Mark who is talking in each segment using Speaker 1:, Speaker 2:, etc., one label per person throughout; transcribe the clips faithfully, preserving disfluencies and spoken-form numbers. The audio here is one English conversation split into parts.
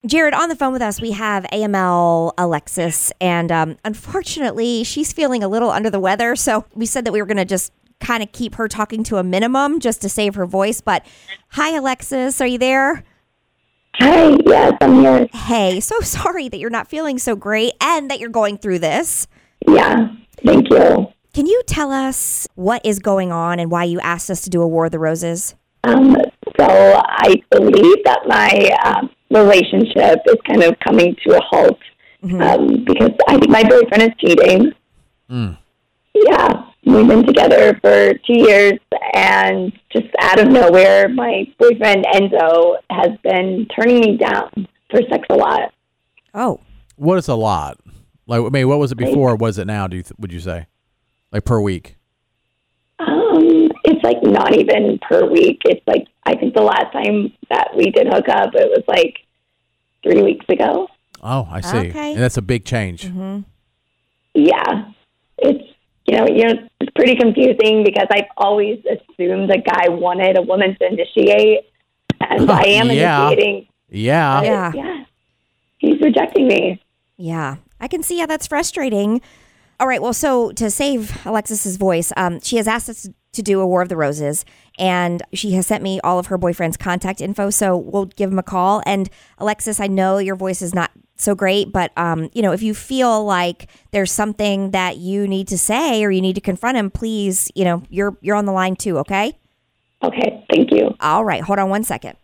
Speaker 1: Jared, on the phone with us, we have A M L Alexis, and um, unfortunately, she's feeling a little under the weather, so we said that we were going to just kind of keep her talking to a minimum just to save her voice. But hi, Alexis, are you there?
Speaker 2: Hi, yes, I'm here.
Speaker 1: Hey, so sorry that you're not feeling so great and that you're going through this.
Speaker 2: Yeah, thank you.
Speaker 1: Can you tell us what is going on and why you asked us to do a War of the Roses?
Speaker 2: Um, so I believe that my um, relationship is kind of coming to a halt mm-hmm. um, because I think my boyfriend is cheating.
Speaker 3: Mm.
Speaker 2: Yeah, we've been together for two years, and just out of nowhere, my boyfriend Enzo has been turning me down for sex a lot.
Speaker 1: Oh,
Speaker 3: what is a lot? Like, I mean, what was it before? Like, what is it now? Do you th- would you say, like per week?
Speaker 2: Um, it's like not even per week. It's like I think the last time that we did hook up, it was like three weeks ago.
Speaker 3: Oh, I see.
Speaker 1: Okay.
Speaker 3: And that's a big change.
Speaker 1: Mm-hmm.
Speaker 2: Yeah, it's. You know, you know, it's pretty confusing because I've always assumed a guy wanted a woman to initiate, and I am
Speaker 3: yeah.
Speaker 2: initiating.
Speaker 3: Yeah.
Speaker 1: Yeah.
Speaker 2: Yeah. He's rejecting me.
Speaker 1: Yeah. I can see how that's frustrating. All right. Well, so to save Alexis's voice, um, she has asked us to do a War of the Roses, and she has sent me all of her boyfriend's contact info. So we'll give him a call. And Alexis, I know your voice is not so great, but um, you know, if you feel like there's something that you need to say or you need to confront him, please, you know, you're you're on the line too. Okay.
Speaker 2: Okay. Thank you.
Speaker 1: All right. Hold on one second.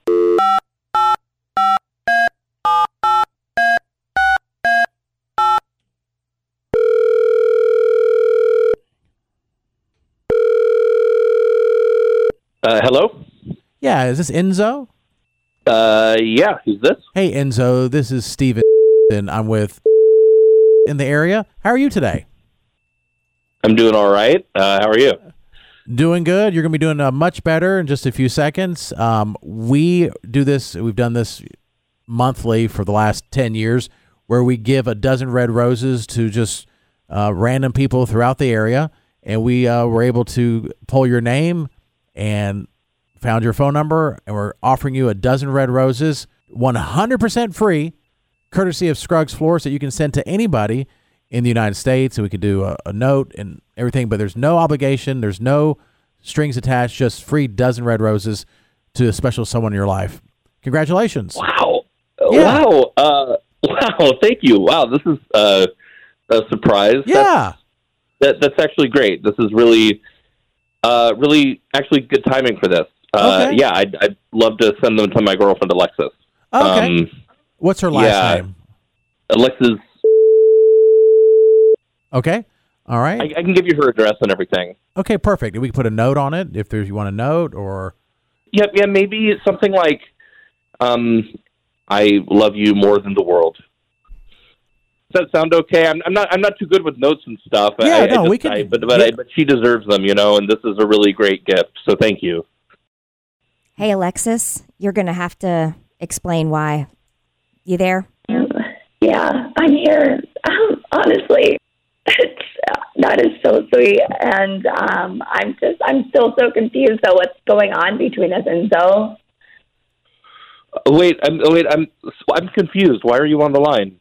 Speaker 4: Uh, hello?
Speaker 3: Yeah, is this Enzo?
Speaker 4: Uh, yeah, who's this?
Speaker 3: Hey, Enzo, this is Steven, and I'm with in the area. How are you today?
Speaker 4: I'm doing all right. Uh, how are you?
Speaker 3: Doing good. You're going to be doing uh, much better in just a few seconds. Um, we do this, we've done this monthly for the last ten years, where we give a dozen red roses to just uh, random people throughout the area, and we uh, were able to pull your name and found your phone number, and we're offering you a dozen red roses, one hundred percent free, courtesy of Scruggs Florist, that you can send to anybody in the United States. And we can do a, a note and everything, but there's no obligation. There's no strings attached, just free dozen red roses to a special someone in your life. Congratulations.
Speaker 4: Wow.
Speaker 3: Yeah.
Speaker 4: Wow. Uh, wow. Thank you. Wow. This is uh, a surprise.
Speaker 3: Yeah.
Speaker 4: That's, that, that's actually great. This is really, uh, really actually good timing for this. Uh,
Speaker 3: Okay.
Speaker 4: Yeah, I'd, I'd love to send them to my girlfriend, Alexis.
Speaker 3: Okay.
Speaker 4: Um,
Speaker 3: What's her last
Speaker 4: yeah.
Speaker 3: name?
Speaker 4: Alexis,
Speaker 3: Okay. All right.
Speaker 4: I, I can give you her address and everything.
Speaker 3: Okay, perfect. We can put a note on it if there's you want a note or.
Speaker 4: Yeah, yeah, maybe something like, um, "I love you more than the world." Does that sound okay? I'm, I'm not. I'm not too good with notes and stuff.
Speaker 3: Yeah,
Speaker 4: I,
Speaker 3: no,
Speaker 4: I just,
Speaker 3: we can.
Speaker 4: I, but but,
Speaker 3: yeah.
Speaker 4: I, but she deserves them, you know. And this is a really great gift. So thank you.
Speaker 1: Hey, Alexis, you're going to have to explain why. You there?
Speaker 2: Um, yeah, I'm here. Um, honestly, it's, uh, that is so sweet, and um, I'm just, I'm still so confused about what's going on between us and Zoe.
Speaker 4: Uh, wait, I'm oh, wait, I'm I'm confused. Why are you on the line?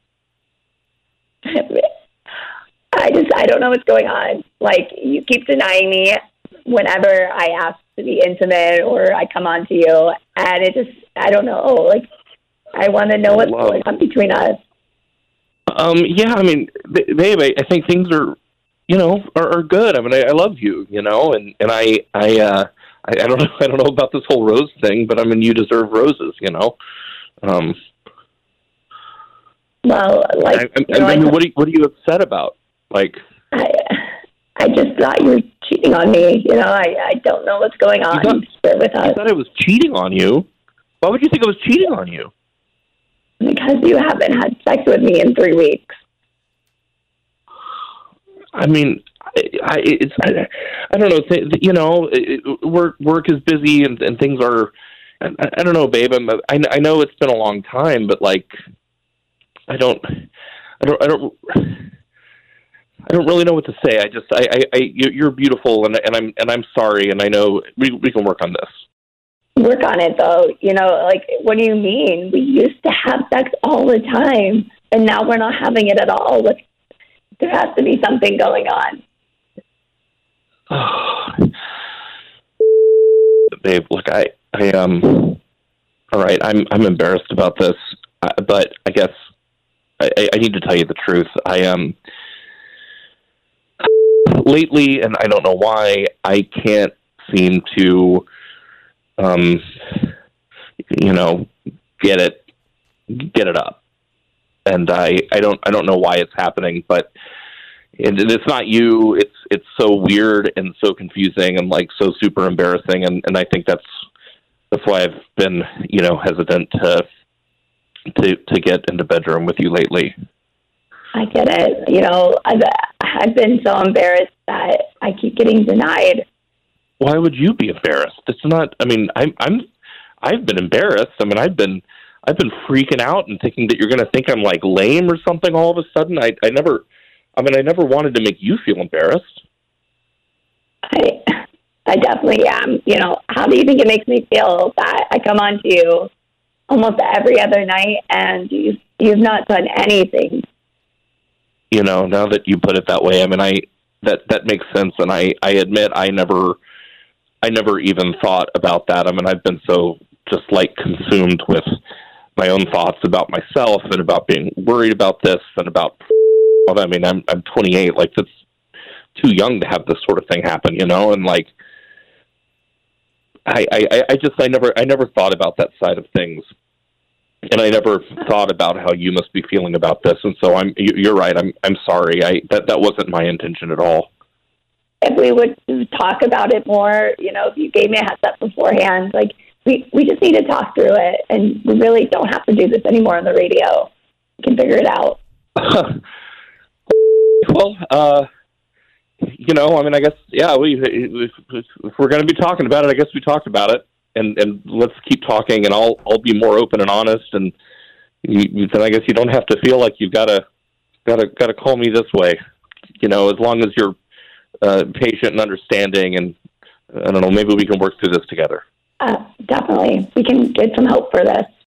Speaker 2: I just, I don't know what's going on. Like, you keep denying me whenever I ask to be intimate or I come on to you, and it just, I don't know. Like, I want to know what's
Speaker 4: Wow.
Speaker 2: going on between us.
Speaker 4: Um, yeah, I mean, b- babe, I, I think things are, you know, are, are good. I mean, I, I love you, you know, and and I, I, uh, I, I don't know, I don't know about this whole rose thing, but I mean, you deserve roses, you know. Um,
Speaker 2: Well, like,
Speaker 4: I, I,
Speaker 2: you know,
Speaker 4: I
Speaker 2: I,
Speaker 4: mean, what are you, what are you upset about? Like,
Speaker 2: I, I just thought you were cheating on me. You know, I, I don't know what's going on
Speaker 4: thought-
Speaker 2: here with us
Speaker 4: I thought I was cheating on you. Why would you think I was cheating on you?
Speaker 2: because you haven't had sex with me in three weeks.
Speaker 4: I mean, I, I it's I, I don't know. Th- you know, it, work work is busy and, and things are. I, I don't know, babe. I'm, I I know it's been a long time, but like, I don't, I don't, I don't, I don't really know what to say. I just, I, I, I you're beautiful, and and I'm and I'm sorry, and I know we we can work on this.
Speaker 2: work on it, though. You know, like, what do you mean? We used to have sex all the time, and now we're not having it at all. Like, there has to be something going on.
Speaker 4: Babe, look, I, I um, all right, I'm, I'm embarrassed about this, uh, but I guess I, I need to tell you the truth. I um, lately, and I don't know why, I can't seem to, um, you know, get it, get it up, and I, I don't, I don't know why it's happening, but. And it's not you. It's it's so weird and so confusing and like so super embarrassing, and, and I think that's that's why I've been you know hesitant to to to get into bedroom with you lately.
Speaker 2: I get it. You know, I've I've been so embarrassed that I keep getting denied.
Speaker 4: Why would you be embarrassed? It's not. I mean, I'm I'm I've been embarrassed. I mean, I've been I've been freaking out and thinking that you're going to think I'm like lame or something. All of a sudden, I I never. I mean, I never wanted to make you feel embarrassed.
Speaker 2: I, I definitely am. You know, how do you think it makes me feel that I come on to you almost every other night and you, you've not done anything?
Speaker 4: You know, now that you put it that way, I mean, I that that makes sense, and I, I admit I never, I never even thought about that. I mean, I've been so just like consumed with my own thoughts about myself and about being worried about this and about. I mean, I'm I'm twenty-eight. Like, that's too young to have this sort of thing happen, you know. And like, I, I, I just I never I never thought about that side of things, and I never thought about how you must be feeling about this. And so I'm you're right. I'm I'm sorry. I that that wasn't my intention at all.
Speaker 2: If we would talk about it more, you know, if you gave me a heads up beforehand, like we we just need to talk through it, and we really don't have to do this anymore on the radio. We can figure it out.
Speaker 4: Well, uh, you know, I mean, I guess, yeah, we, if, if we're going to be talking about it, I guess we talked about it, and, and let's keep talking, and I'll, I'll be more open and honest, and you, you, then I guess you don't have to feel like you've got to, got to, got to call me this way, you know, as long as you're uh, patient and understanding, and I don't know, maybe we can work through this together.
Speaker 2: Uh, definitely. We can get some hope for this.